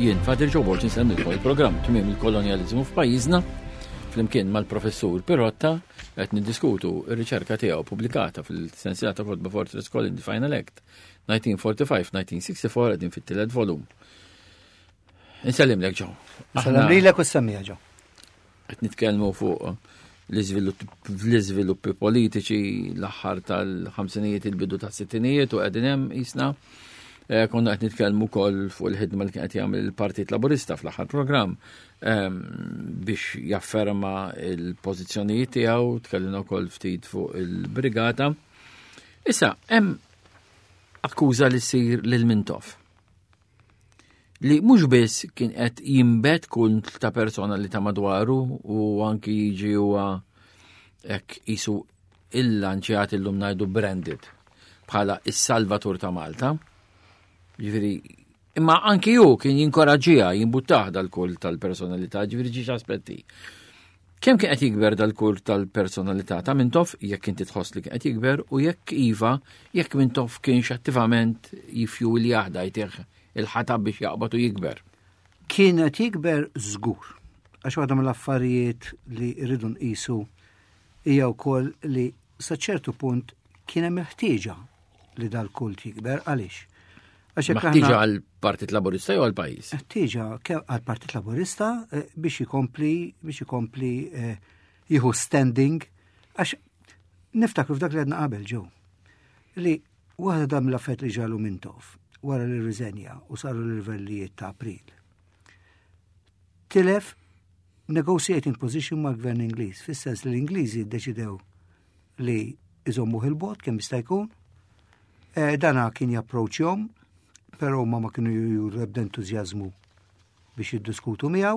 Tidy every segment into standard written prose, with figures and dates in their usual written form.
Jien Father Joe Borges nsemmikom il-programm Tmiem il-kolonjaliżmu f'pajjiżna flimkien mal-professur Pirotta qed niddiskutu r-riċerka tiegħu pubblikata fil-sensiela ta' Kodba Fortress Collin The Final Act 1945-1964 qegħdin fit-tielet volum. Insellimlek Ġew. Sallam lilek u semmija Ġew. Qed nitkellmu fuq l-iżviluppi politiċi l-aħħar tal-ħamsinijiet il-bidu tas-sittinijiet u qegħdin hemm isna. Konna qed nitkellmu wkoll fuq il-ħidma li kien qed jagħmel il-Partit Laburista fl-aħħar programm biex jafferma il-pożizzjonijiet tiegħu, tkellimna wkoll ftit fuq il-brigata. Issa hemm akkuża li ssir lil Mintoff li mhux biss kien qed jinbet kull ta' persona li ta' madwaru u anki jiġi huwa hekk isu il-lanċjat illum ngħidu branded bħala is-Salvatur ta' Malta. Ġifieri, imma anki ju kien jinkoraġġiha jimbuttaħ dal-kult tal-personalità, ġifieri ġiex aspetti. Kemm kien qed jikber dal-kult tal-personalità ta' Mintoff jekk inti tħoss li kien qed jikber u jekk iva jekk Mintoff kienx attivament jifju li jaħda jtieħ il-ħatab biex jaqbad u jikber. Kien qed jikber żgur, għax waħda mill-affarijiet li rridu nqisu hija wkoll li sa ċertu punt kien hemm ħtieġa li dal-kult jikber għaliex. Ħtieġa għall-Partit Laburista jew għall-pajjiż? Ħtieġa għall-Partit Laburista biex ikompli jieħu standing għax niftakru f'dak li għedna qabel Ġew li waħda dam l-affett li ġalu Mintoff wara li riżenja u saru l-livellijiet ta' April. Tilef negotiating position mal-Gvern Ingliż, fis-sens li l-Ingliżi ddeċidew li iżommuh il-bot kemm jista' jkun. Dana kien japproċjhom, però ma kienu juru ebda entużjażmu biex jiddiskutu miegħu.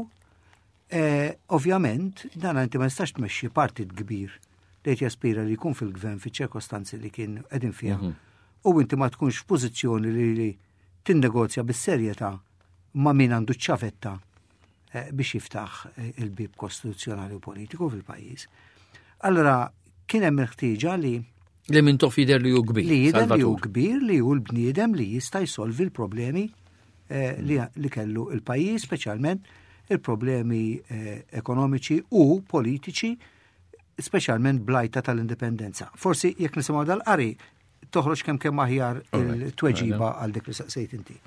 Ovvjament, dana inti ma jistax tmexxi partit kbir li qed jaspira li jkun fil-gvern fiċ-ċirkostanzi li kien qegħdin fiha. U inti ma tkunx f'pożizzjoni li tinnegozja bis-serjetà ma' min għandu ċavetta biex jiftaħ il-bib kostituzzjonali u politiku fil-pajjiż. Allora kien hemm il-ħtieġa li Mintoff jidher li hu kbir. Li jidher li hu kbir li hu l-bniedem li jista' jsolvi l-problemi li kellu il-pajjiż, speċjalment il-problemi ekonomiċi u politiċi, speċjalment blajta tal-indipendenza. Forsi jekk nisimgħu dal-qari toħroġ kemm aħjar il-tweġiba għal dik li saqsejt inti.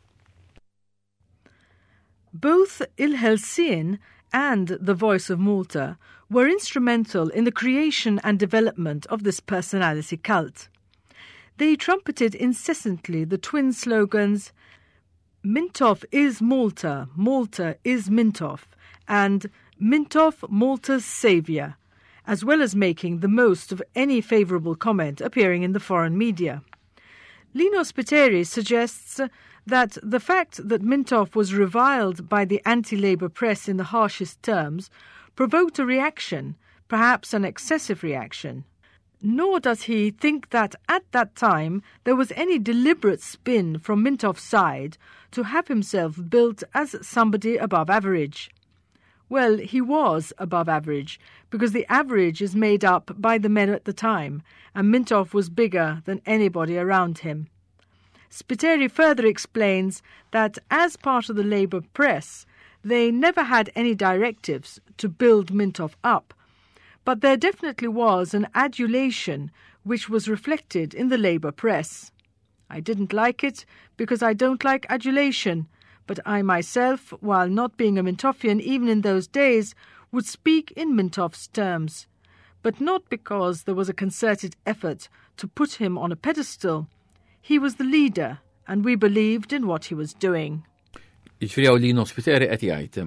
Both Il-Helsien and The Voice of Malta were instrumental in the creation and development of this personality cult. They trumpeted incessantly the twin slogans Mintoff is Malta, Malta is Mintoff, and Mintoff Malta's Saviour, as well as making the most of any favourable comment appearing in the foreign media. Lino Spiteri suggests that the fact that Mintoff was reviled by the anti-Labour press in the harshest terms provoked a reaction, perhaps an excessive reaction. Nor does he think that at that time there was any deliberate spin from Mintoff's side to have himself built as somebody above average. Well, he was above average, because the average is made up by the men at the time, and Mintoff was bigger than anybody around him. Spiteri further explains that as part of the Labour press, they never had any directives to build Mintoff up, but there definitely was an adulation which was reflected in the Labour press. I didn't like it because I don't like adulation, but I myself, while not being a Mintoffian even in those days, would speak in Mintoff's terms, but not because there was a concerted effort to put him on a pedestal. He was the leader, and we believed in what he was doing. Jiġifieri Lino Spiteri qed jgħid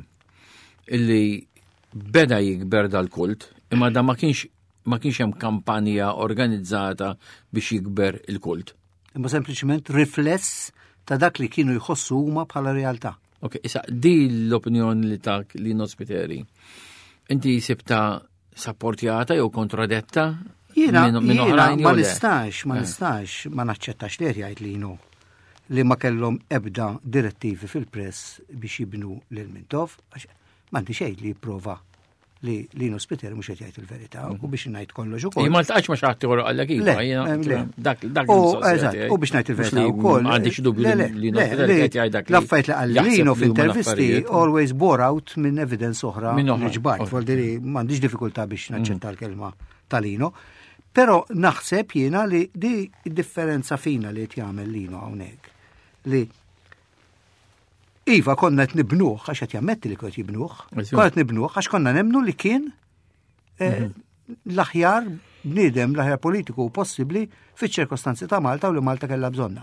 illi beda jikber dal-kult, imma da ma kienx hemm kampanja organizzata biex jikber il-kult. Imma sempliċement rifless ta' dak li kienu jħossu huma bħala realtà. Okay, issa di l-opinjoni li ta' Lino Spiteri. Inti sibta sapportjata jew kontradetta? Jiena ma nistax ma naċċettax li jgħid Lino li ma kellhom ebda direttivi fil-press biex jibnu lil Mintoff għax m'għandi xejn li jipprova li Lino Spiteri mhux qed jgħid il-verità u biex ngħid kollox ukoll. Ma ltaqgħx ma' xi ħadd ieħor qallek iva, dak eżatt, u biex ngħid il-verità wkoll. M'għandix dubju li Lino Spiteri qed jgħid dak. L-affarijiet li qal Lino f'intervisti always bore out minn evidence oħra li ġbart. Voldi m'għandix diffikultà biex naċċetta l-kelma ta' Lino. Però naħseb jiena li di differenza fina li qed jagħmel Lino hawnhekk li iva konna qed nibnuh għax qed jammetti li kont jibnuh, konna qed nibnuh għax konna nemnu li kien l-aħjar bniedem, l-aħjar politiku possibbli fiċ-ċirkostanzi ta' Malta u li Malta kellha bżonna.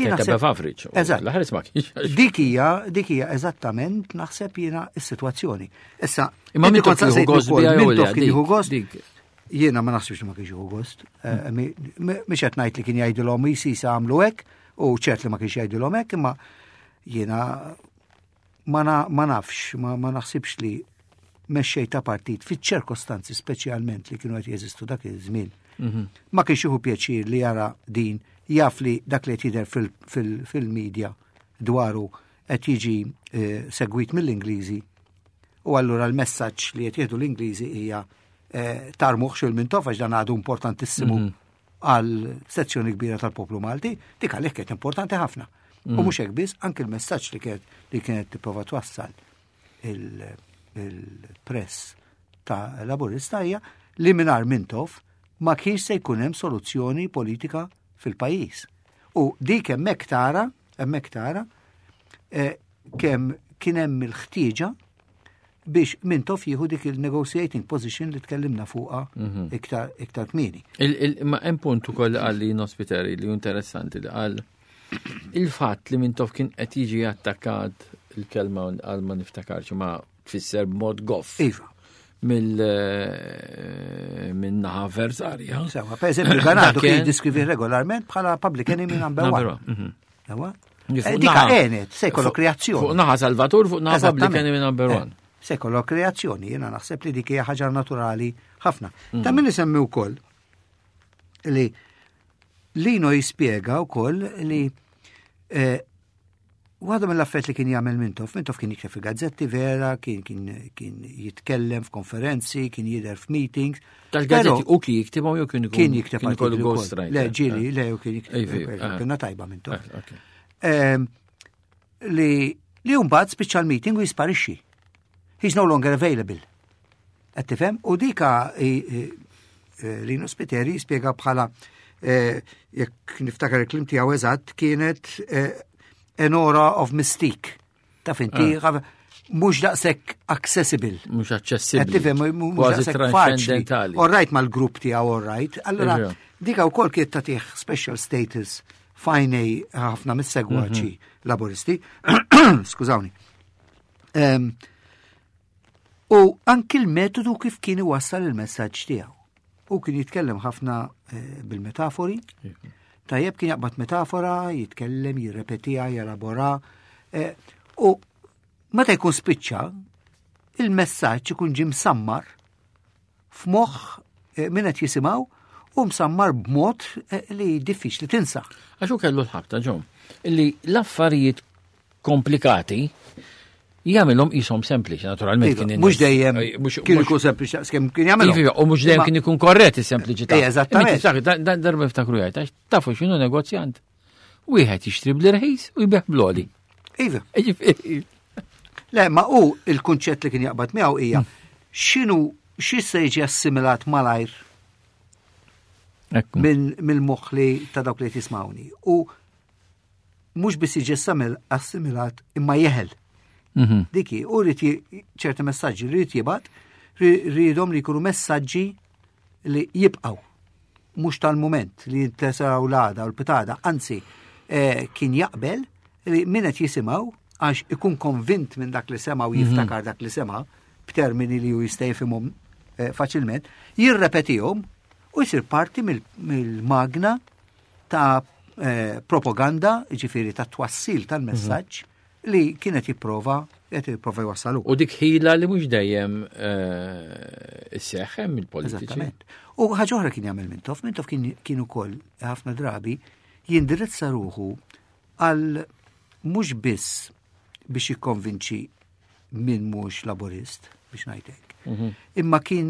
Dik hija eżattament naħseb jiena s-sitwazzjoni. Issa imma min kont jieħu gost jiena ma naħsibx li ma kienx jieħu gost. Mhux qed ngħid li kien jgħidulhom jisisa għamlu hekk u ċert li ma kienx jgħidulhom hekk, imma jiena ma nafx, ma naħsibx li mexxej ta' partit fiċ-ċirkostanzi speċjalment li kienu qed jeżistu dak iż-żmien. Ma kienx jieħu pjaċir li jara din jaf li dak li qed jidher fil-medja dwaru qed jiġi segwit mill-Ingliżi u allura l-messaġġ li qed jieħdu l-Ingliżi hija tarmuh xil minn tofax dan għadu importantissimu għal sezzjoni kbira tal-poplu Malti, dik għalhekk kienet importanti ħafna. U mhux hekk biss, anke l-messaġġ li kienet tipprova twassal il-press ta' Laburista hija li mingħajr Mintoff ma kienx se jkun hemm soluzzjoni politika fil-pajjiż. U dik hemmhekk tara kemm kien hemm il-ħtieġa biex Mintoff jieħu dik il-negotiating position li tkellimna fuqha iktar kmieni. Ma hemm punt ukoll qal Lino Spiteri li interessanti li qal il-fatt li Mintoff kien qed jiġi attakkat il-kelma għal ma niftakarx ma tfisser b'mod goff. Iva. Minn naħa avversarja. Sewa, per eżempju, Ganado kien jiddeskrivi regolarment bħala public enemy number one. Sewa? Dika għenet, se jkollok kreazzjoni. Fuq naħa Salvatur, fuq naħa public enemy number one. Se jkollok kreazzjoni, jiena naħseb li dik hija ħaġa naturali ħafna. Ta' min isemmi wkoll li Lino jispjega wkoll li waħda mill-affett li kien jagħmel Mintoff kien jikteb fil-gazzetti vera, kien jitkellem f'konferenzi, kien jidher f'meetings. Tal-gazzetti u kien jikteb jew kien jikteb artikli wkoll. Le ġieli, le u kien jikteb kienna tajba Mintoff. Li mbagħad spiċċa l-meeting u jisparixxi. He's no longer available. Qed tifhem? U dika Lino Spiteri jispjega bħala jekk niftakar il-klim tiegħu eżatt kienet an aura of mystique. Taf inti mhux daqshekk accessible. Mhux aċċessibbli. Qed tifhem mhux daqshekk faċli. Orrajt mal-grupp tiegħu orrajt. Allura dika wkoll kien tagħtih special status fajnej ħafna mis-segwaċi laboristi. Skużawni. U anki l-metodu kif kien iwassal il-messaġġ tiegħu. U kien jitkellem ħafna bil-metafori. Tajjeb kien jaqbad metafora, jitkellem, jirrepetija, jelabora. U meta jkun spiċċa, il-messaġġ ikun ġim msammar f'moħħ min qed jisimgħu u msammar b'mod li diffiċli tinsa. Għaxu kellu l-ħabta ġom, illi l-affarijiet komplikati jagħmilhom qishom sempliċi, naturalment kien mhux dejjem kien ikun sempliċi skemm kien jagħmilhom. U mhux dejjem kien ikun korrett is-sempliċità. Eżattament. Dan darba ftakru jgħid għax tafu x'inhu negozjant. Wieħed jixtri bl-irħis u jbeħ bloli. Iva. Le, ma hu il-kunċett li kien jaqbad miegħu hija x'issa jiġi assimilat malajr mill-moħħ li ta' dawk li tismawni. U mhux biss jiġi assimilat imma jeħel. Diki, u rriti ċerti messaġġi li jibgħat, rridhom li jkunu messaġġi li jibqgħu. Mhux tal-mument li jintesaw l-għada u l-pitada, anzi kien jaqbel li min qed jisimgħu għax ikun konvint minn dak li sema' u jiftakar dak li sema' b'termini li ju jista' jifhimhom faċilment, jirrepetihom u jsir parti mill-magna ta' propaganda, ġifieri ta' twassil tal-messaġġ li kienet jipprova jwassalu. U dik ħila li mhux dejjem isseħħem il-politiċi. Eżattament. U ħaġa oħra kien jagħmel Mintoff kien ukoll ħafna drabi jindirizza ruħu għal mhux biss biex jikkonvinċi min mhux laburist biex ngħidlek. Imma kien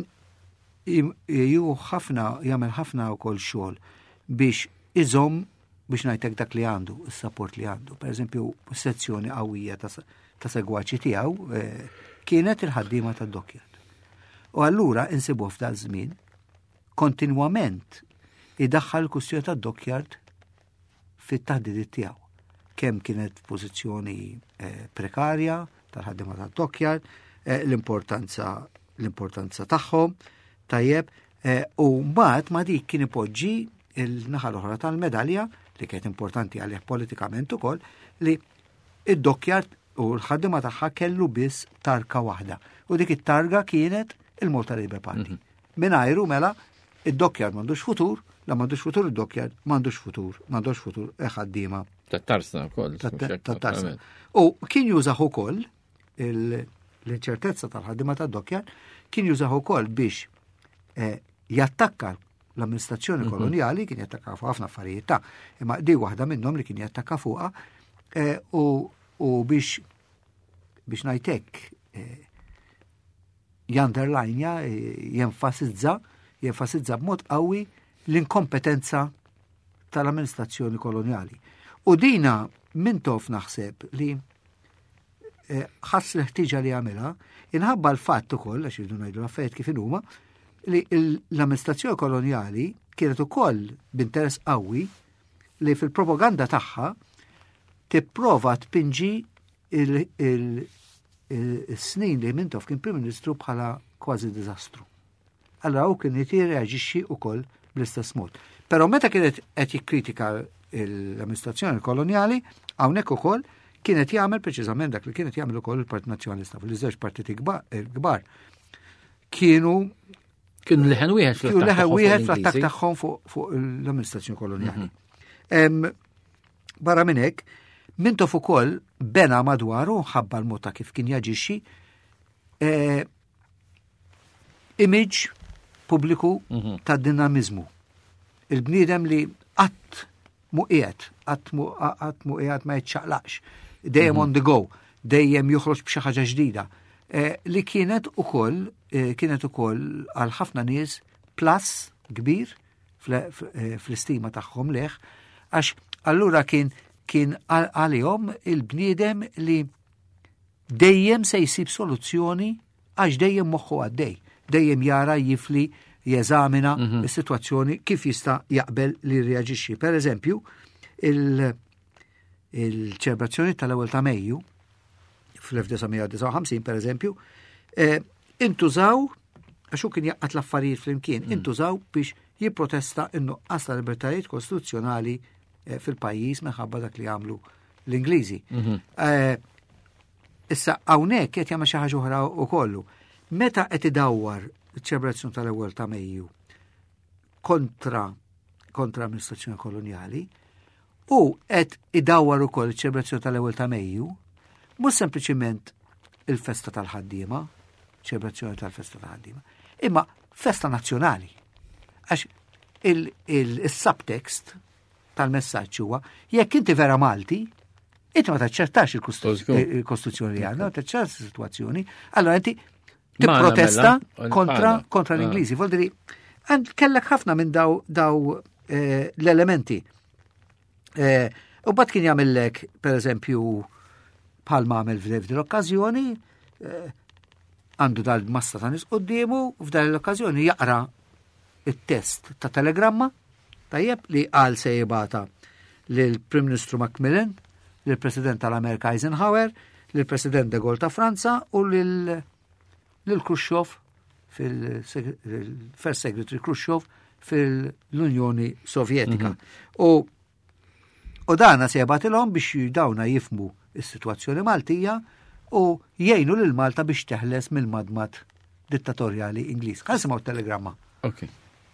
jagħmel ħafna wkoll xogħol biex iżomm biex ngħidlek dak li għandu, is-support li għandu. Pereżempju, sezzjoni qawwija ta' segwaċi tiegħu kienet il-ħaddiema tad-Dockyard. U allura insibu f'dal żmien kontinwament idaħħal il-kustjoni tad-Dockyard fit-taħdidiet tiegħu. Kemm kienet pożizzjoni prekarja tal-ħaddiema tad-Dockyard, l-importanza tagħhom, tajjeb, u mbagħad ma dik kien ipoġġi il-naħa l-oħra tal-medalja li kienet importanti għalih politikament ukoll li id-Dockyard u l-ħaddiema tagħha kellu biss targa waħda. U dik it-targa kienet il-Malta Labour Party. Mingħajru mela id-Dockyard m'għandux futur, la m'għandux futur id-Dockyard m'għandux futur ħaddiema. Tat-tarsna wkoll. Tat-tarsna. U kien jużaħ ukoll l-inċertezza tal-ħaddiema tad-Dockyard kien jużaħ ukoll biex jattakka l-amministrazzjoni koloniali, kien jattakka fuq ħafna affarijiet imma di waħda minnhom li kien jattakka fuqha u biex ngħidlek janderlajnja jenfasizza b'mod qawwi l-inkompetenza tal-amministrazzjoni koloniali. U dina mintof naħseb li ħass l-ħtiġa li għamilha inħabba l-fatt ukoll għax irridu ngħidu l-affarijiet kif huma li l-amministrazzjoni koloniali kienet ukoll b'interess qawwi li fil-propaganda tagħha tipprova tpinġi il-snin li Mintoff kien Prim Ministru bħala kważi diżastru. Allora hu kien jirreaġixxi wkoll bl-istess mod. Però meta kienet qed jikkritika l-amministrazzjoni koloniali, hawnhekk ukoll kienet jagħmel preċiżament dak li kienet jagħmel ukoll il-Partit Nazzjonalista fil-żewġ partiti kbar. Kienu leħen wieħed fl-attakk tagħhom fuq l-amministrazzjoni koloniali. Barra minn hekk, Mintoff ukoll bena madwaru ħabba l-mod ta' kif kien jaġixxi image pubbliku ta' dinamizmu. Il-bniedem li qatt mu qiegħed ma jitxaqlaqx, dejjem on the go, dejjem joħroġ b'xi ħaġa ġdida. Li kienet ukoll għal ħafna nies plus kbir fl-istima tagħhom leħ, għax allura kien għalihom il-bniedem li dejjem se jsib soluzzjoni għax dejjem moħħu għaddej, dejjem jara jifli jeżamina is-sitwazzjoni kif jista' jaqbel li reaġixxi. Per eżempju, il-ċelebrazzjoni tal-ewwel ta' Mejju fl-1959 per eżempju, intużaw, għaxu kien jaqqat l-affarijiet fl-imkien, intużaw biex jipprotesta innuqqas ta' libertajiet kostituzzjonali fil-pajjiż minħabba dak li għamlu l-Ingliżi. Issa hawnhekk qed jagħmel xi ħaġa oħra wkollu. Meta qed idawwar iċ-ċelebrazzjoni tal-ewwel ta' Mejju kontra amministrazzjoni koloniali u qed idawwar ukoll iċ-ċelebrazzjoni tal-ewwel ta' Mejju, mhux sempliċiment il-festa tal-ħaddiema, ċelebrazzjoni tal-festa tal-ħaddiema, imma festa nazzjonali. Għax il-subtext tal-messaġġ huwa jekk inti vera Malti, inti ma taċċertax il-Kostituzzjoni li għandna, ma taċċertax is-sitwazzjoni, allora inti tipprotesta kontra l-Ingliżi. Voldri kellek ħafna minn daw l-elementi. U bad kien jagħmellek pereżempju bħalma għamel f'din l-okkażjoni, għandu dal-massa ta' nies qudiemu, f'dan l-okkażjoni jaqra it-test ta' telegramma tajjeb li qal se jibata lill-Prim Ministru Macmillan, lill-President tal-Amerika Eisenhower, lill-President de Gaulle ta' Franza u lil Khrushchev fil-First Secretary Khrushchev fil-Unjoni Sovjetika. U dana se jibatilhom biex dawna jifmu is-sitwazzjoni Maltija u jgħinu lil Malta biex teħles mill-madmat dittatorjali Ingliż. Ħansimgħu telegramma. Okay.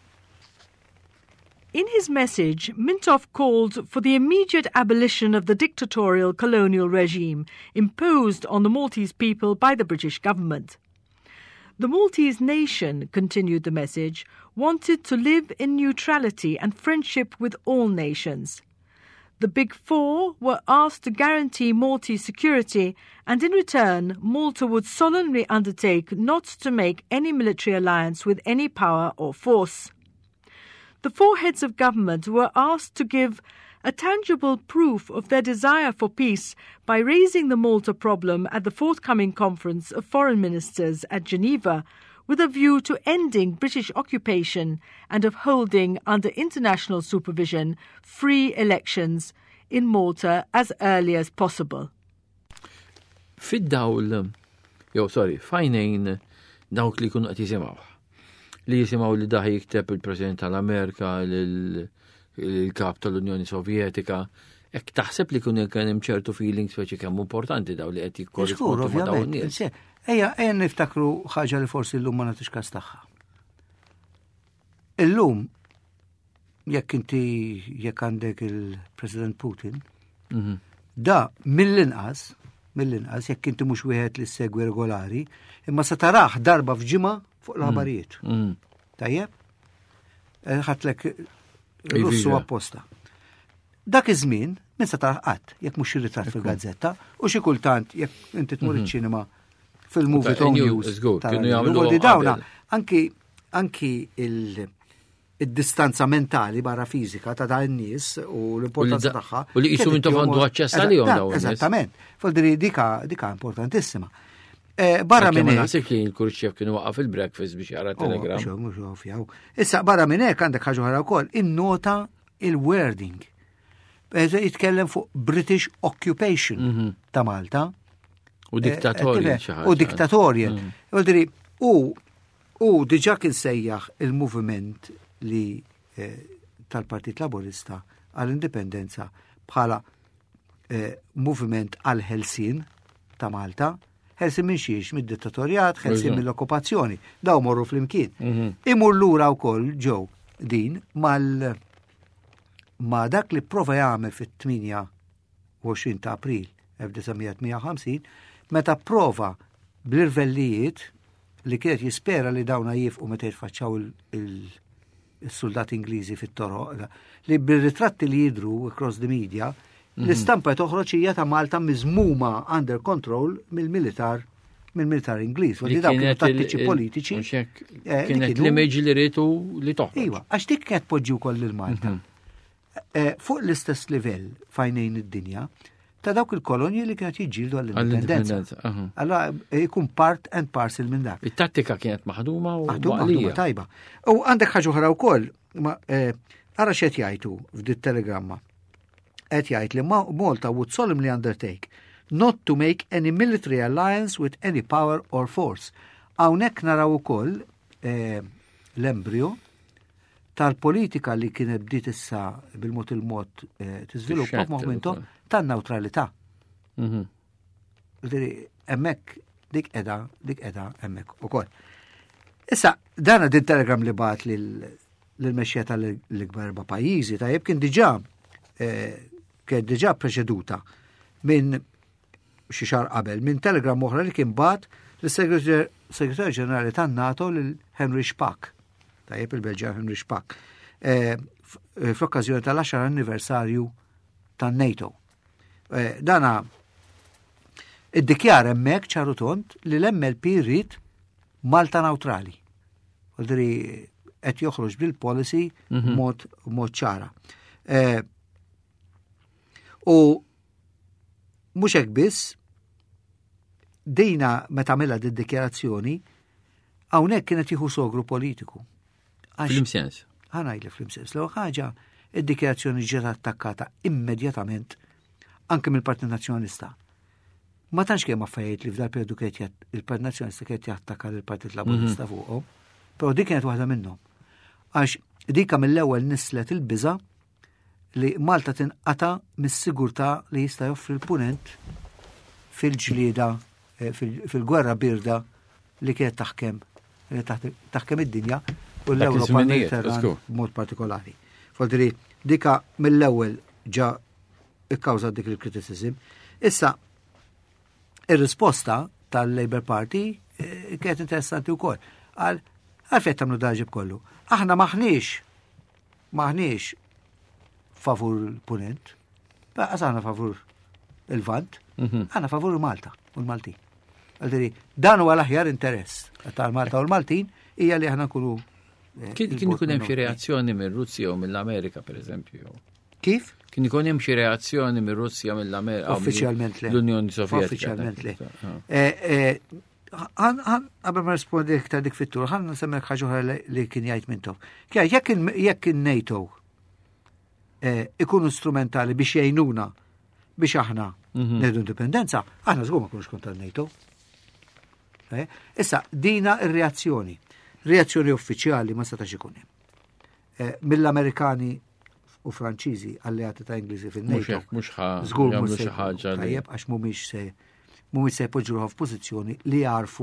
In his message, Mintoff called for the immediate abolition of the dictatorial colonial regime imposed on the Maltese people by the British government. The Maltese nation, continued the message, wanted to live in neutrality and friendship with all nations. The Big Four were asked to guarantee Maltese security, and in return, Malta would solemnly undertake not to make any military alliance with any power or force. The four heads of government were asked to give a tangible proof of their desire for peace by raising the Malta problem at the forthcoming Conference of Foreign Ministers at Geneva, with a view to ending British occupation and of holding, under international supervision, free elections in Malta as early as possible. Fid-dawl, fajnejn dawk li kunu qed jisimgħu. Li jisimgħu li daħi jikteb il-President tal-Amerika, il-kap tal-Unjoni Sovjetika, hekk taħseb li kien hemm ċertu feelings speċi kemm importanti daw li qed jikkorrispondu ma' dawn nies. Ejja niftakru ħaġa li forsi llum ma nagħtix każ tagħha. Illum jekk għandek il-President Putin, da mill-inqas jekk inti mhux wieħed li segwi regolari, imma se taraħ darba f'ġimgħa fuq l-ħabarijiet. Tajjeb? Ħadlek Russu apposta. Dak iż-żmien min se taraħ qatt jekk mhux irritrat fil-gazzetta u xi kultant jekk inti tmur iċ-ċinema fil-movie Tom News. Dawna anki il-distanza mentali barra fizika ta' dan nies u l-importanza tagħha. U li qisu intom għandu aċċess għalihom dawn. Eżattament. Fol-diri dika importantissima. Barra minn hekk. Nasib kien il-Kurċiev kienu waqaf il-breakfast biex jara telegram. Issa barra minn hekk għandek ħaġa oħra wkoll, innota il-wording. Jitkellem fuq British occupation ta' Malta. U diktatorja. U diktatorja. Għaldiri, u diġa kien sejjaħ il-moviment li tal-Partit Laburista għall-indipendenza bħala moviment għal-Helsin ta' Malta. Helsin minn xiex, mid-dittatorjat, Helsin mill-okkupazzjoni. Daw morru fl-imkien. Imur lura wkoll ġew din ma dak li prova jagħmel fit-28 ta' April 1958, meta prova bl-irvellijiet li kienet jispera li dawna jifqu meta jitfaċċaw il-soldati Ingliżi fit-toroq, li bil-ritratti li jidru across the media, l-istampa toħroġ hija ta' Malta miżmuma under control mill-militar Ingliż. Li dawk kienu tattiċi politiċi. Kienet l-image li rritu li toħroġ. Iva, għax dik kienet poġġi wkoll lil Malta. Fuq l-istess livell fajnejn id-dinja, ta' dawk il-kolonji li kienet jiġġieldu għall-indipendenza. Allora jkun part and parcel minn dak. Il-tattika kienet maħduma u maħduma tajba. U għandek ħaġa oħra wkoll, ara x'qed jgħidu f'dit telegramma. Qed jgħid li Malta would solemnly undertake not to make any military alliance with any power or force. Hawnhekk naraw ukoll l-embrio tal-politika li kienet bdiet issa bil-mod il-mod tiżviluppa f'momentu tan-neutralità. Hemmhekk dik qiegħda hemmhekk ukoll. Issa dana din telegram li bagħat lill-mexxija tal-ikbar erba' pajjiżi tajjeb kien diġà preċeduta minn xi xahar qabel minn telegram oħra li kien bagħat lis-Segretarju Ġenerali tan-NATO lil Henry Spack. Tajjeb il-Belġjan Henry Spack. Fl-okkażjoni tal-10 anniversarju tan-NATO. Dana iddikjara hemmhekk ċaru tont li l-MLP rrid Malta neutrali. Għaldri qed joħroġ bil-policy mod ċara. U mhux hekk biss dejna meta għamilha d-dikjarazzjoni hawnhekk kienet jieħu sogru politiku. Fl-imsens. Ħanajli fl-imsens. L ħaġa id-dikjarazzjoni ġiet attakkata immedjatament anke mill-Partit Nazzjonalista. Ma tantx kemm affarijiet li f'dal periodu kienet il-Partit Nazzjonalista kienet jattakka lill-Partit Laburista fuqhom, però dik kienet waħda minnhom. Għax dika mill-ewwel nislet il-biża' li Malta tinqata mis-sigurtà li jista' joffri l-punent fil-ġlieda fil-gwerra birda li kienet taħkem id-dinja u l-Ewropa Mediterran b'mod partikolari. Fodri dika mill-ewwel ġa ikkawża dik il-criticism. Issa ir-risposta tal-Labour Party kienet interessanti wkoll. Għalfejn tagħmlu daġib kollu. Aħna maħniex favur il-punent, Għas għana favur il-Vant, għana favur Malta u l-Maltin. Għaldiri, dan huwa l-aħjar interess tal-Malta u l-Maltin hija li aħna nkunu. Kien ikun hemm xi reazzjoni mir-Russja u mill-Amerika, pereżempju. Kif? Kien ikun hemm xi reazzjoni mir-Russja mill-Amerika. Uffiċjalment le. L-Unjoni Sovjetika. Uffiċjalment le. Qabel ma rispondi iktar dik fit-tur, ħan nsemmek ħaġa oħra li kien jgħid Mintoff. Jekk in-NATO ikunu strumentali biex jgħinuna biex aħna nedu indipendenza, aħna żgur ma kunux kontra n-NATO. Issa, dina ir-reazzjoni. Reazzjoni uffiċjali ma setax ikun hemm. Mill-Amerikani u Franċiżi alleati ta' Ingliżi fin-NATO. Żgur mhux xi ħaġa tajjeb għax mhumiex se jpoġġuha f'pożizzjoni li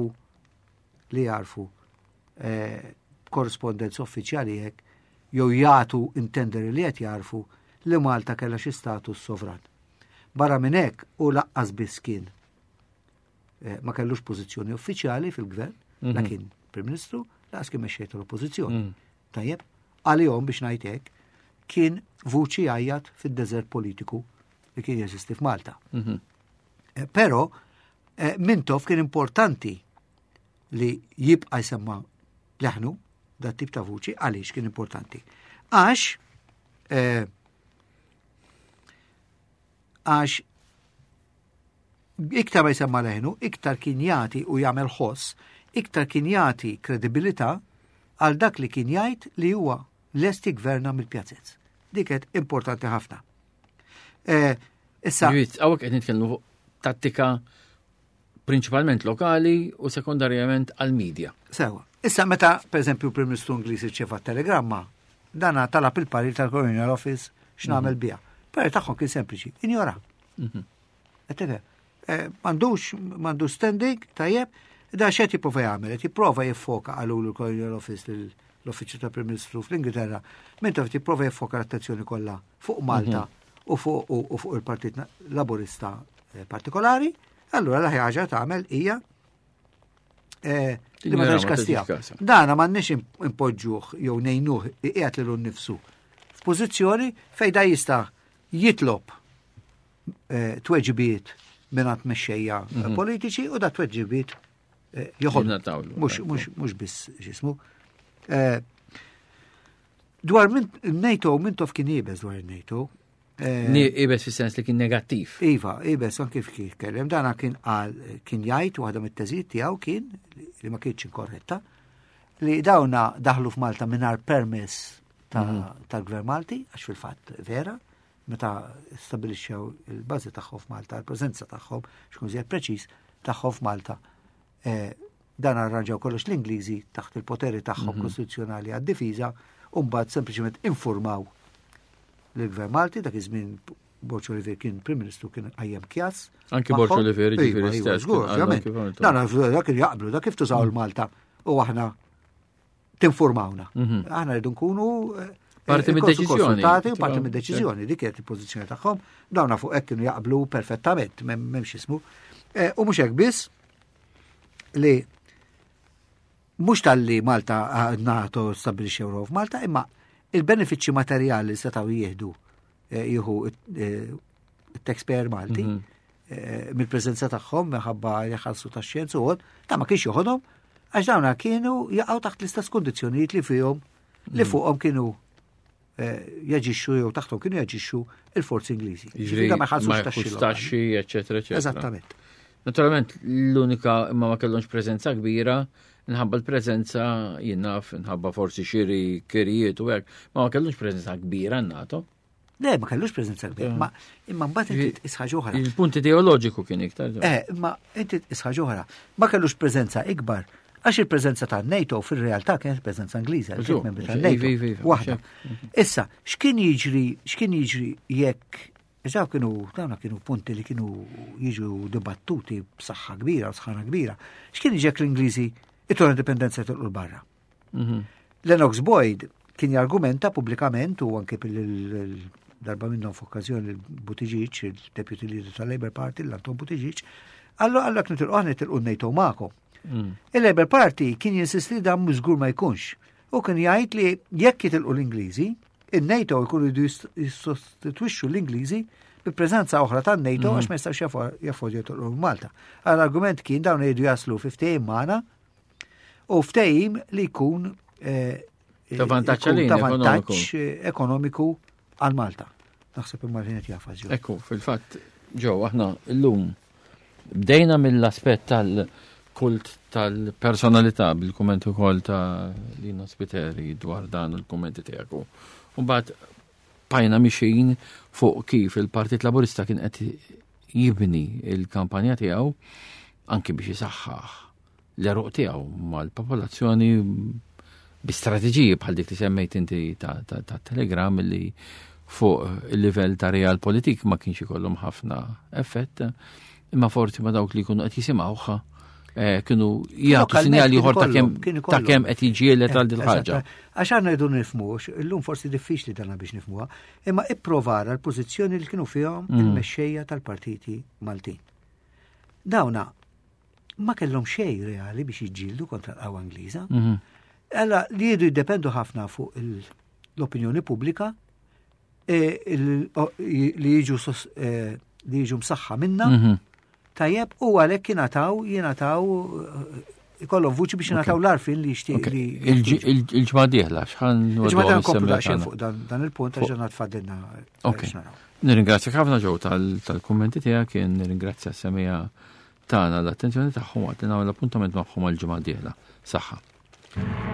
jarfu korrespondenza uffiċjali hekk jew jagħtu intendere li qed jarfu li Malta kellha xi status sovran. Barra minn hekk u laqqas biss kien ma kellux pożizzjoni uffiċjali fil-gvern, la kien Prim Ministru, laqqas kien mexxejt l-Oppożizzjoni. Tajjeb, għalihom biex ngħid hekk kien vuċi għajjat fid-deżert politiku li kien jeżisti f'Malta. Però Mintoff kien importanti li jibqa' jsemma leħnu dat tip ta' vuċi għaliex kien importanti. Għax iktar ma jsemma leħnu, iktar kien jagħti u jagħmel ħoss, iktar kien jagħti kredibilità għal dak li kien jgħid li huwa lesti gverna mill-pjazzezz. Dik qed importanti ħafna. Issa hawnhekk qed nitkellmu tattika prinċipalment lokali u sekundarjament għal-medja. Sewa. Issa meta, per eżempju, Prim Ministru Ingliż irċeva telegramma, dana talab il-parir tal-Colonial Office x'nagħmel biha. Parir tagħhom kien sempliċi, injora. M'għandux standing, tajjeb, da x'qed jipprova jagħmel, qed jipprova jiffoka għalu l-Colonial Office l-Uffiċċju tal-Prim Ministru fl-Ingilterra, Mintoff jipprova jiffoka l-attenzjoni kollha fuq Malta u fuq il-Partit Laburista partikolari. Allura la ħaġa tagħmel hija li ma tantx kastijaw. Dana m'għandniex impoġġuh jew ngħinuh qiegħed lilu nnifsu f'pożizzjoni fejn da jista' jitlob tweġibiet mingħand mexxejja politiċi u da tweġibiet joħod mhux biss x'ismu. Dwar NATO Mintoff kien jibes dwar il-NATO. Ibes fis-sens li kien negattiv. Iva, ibes anke kif kellem dana kien jgħid waħda mit-teżid tiegħu kien li ma kienx inkorretta li dawna daħlu f'Malta mingħajr permess tal-Gvern Malti għax fil-fatt vera meta stabilixxew il-bażi tagħhom f'Malta, il-preżenza tagħhom xkun żjed preċiż tagħhom f'Malta. Dan arranġaw kollox l-Ingliżi taħt il-poteri tagħhom kostituzzjonali għad-difiża u mbagħad sempliċement informaw l-Gvern Malti dak iż-żmien Borċo Olivier kien Prim Ministru kien qajjem kjas. Anki Borċo Olivier ġifieri stess. Dak kien jaqblu dak kif tużaw il-Malta u aħna tinformawna. Aħna rridu nkunu parti mid-deċiżjoni. Parti mid-deċiżjoni dik kienet il-pożizzjoni tagħhom. Dawna fuq hekk kienu jaqblu perfettament, m'hemmx ismu. U mhux hekk biss li mhux tal-li Malta NATO stabbilixxew f'Malta, imma il-benefiċċji materjali setgħu jieħu it-taxpayer Malti mill-preżenza tagħhom minħabba jħallsu tax-xjenz u ta' ma kienx joħodhom għax dawna kienu jaqgħu taħt l-istess kundizzjonijiet li fihom li fuqhom kienu jaġixxu jew taħthom kienu jaġixxu il-forzi Ingliżi. Ġifieri ma jħallsux taxxi, eċetera, eċetera. Eżattament. Naturalment l-unika imma ma kellhomx preżenza kbira nħabba l-preżenza jinnaf, nħabba forsi xiri kirijiet u hekk, ma kellux preżenza kbira n-NATO. Le, ma kellux preżenza kbira, ma imma mbagħad inti isħaġ oħra. Il-punt ideoloġiku kien iktar. Imma inti isħaġ oħra, ma kellux preżenza ikbar, għax il-preżenza ta' NATO fir-realtà kienet preżenza Ingliża, membri ta' NATO. Waħda. Issa, x'kien jiġri jekk dawna kienu punti li kienu jiġu dibattuti b'saħħa kbira u sħana kbira. X'kien jiġek l-Ingliżi it-tul indipendenza tal barra. Lennox Boyd kien jargumenta pubblikament u anke darba minnhom f'okkażjoni l-Buttigieg, il-Deputy Leader tal-Labour Party, l-Anton Buttigieg, għallok nitilqu NATO magħkom. Il-Labour Party kien jinsisti dan żgur ma jkunx. U kien jgħid li jekk jitilqu l-Ingliżi, il-NATO jkunu jistostitwixxu l-Ingliżi bi preżenza oħra tan-NATO għax ma jistgħux jaffordu jitolqu Malta. L-argument kien dawn jridu jaslu fi ftehim magħna u ftehim li jkun ta' vantaġġ ekonomiku għal Malta. Naħseb imma li jafa ġew. Ekku, fil-fatt ġew aħna llum bdejna mill-aspett tal-kult tal-personalità bil-kumment ukoll ta' Lina Spiteri dwar dan il-kummenti tiegħek. U mbagħad bajna mixin fuq kif il-Partit Laburista kien qed jibni il-kampanja tiegħu anke biex jisaħħaħ l-eruq tiegħu mal-popolazzjoni bi-strateġiji bħal dik li semmejt inti ta' Telegram li fuq il-livell ta' real politik ma kienx ikollhom ħafna effett, imma forsi ma dawk li jkunu qed jisimgħuha kienu jagħtu sinjali ieħor ta' kemm qed jiġieled għal din ħaġa. Għax għandna jdu nifhmuh, illum forsi diffiċli dana biex nifhmuha, imma ipprovara l-pożizzjoni li kienu fihom il-mexxejja tal-partiti Maltin. Dawna ma kellhom xejn reali biex jiġġieldu kontra l-qawwa Ingliża. Alla li jridu jiddependu ħafna fuq l-opinjoni pubblika li jiġu msaħħa minna tajjeb u għalhekk jingħataw ikollhom vuċi biex jingħataw l-arfin li jixtieq li il-ġimgħa dieħla x'ħan il-ġimgħa nkomplu daqsxejn fuq dan il-punt għax ġurnat tfadilna. Nirringrazzjak ħafna ġew tal-kummenti tiegħek, kien nirringrazzja s-semija tagħna l-attenzjoni tagħhom għad li nagħmel appuntament magħhom għall-ġimgħa dieħla. Saħħa.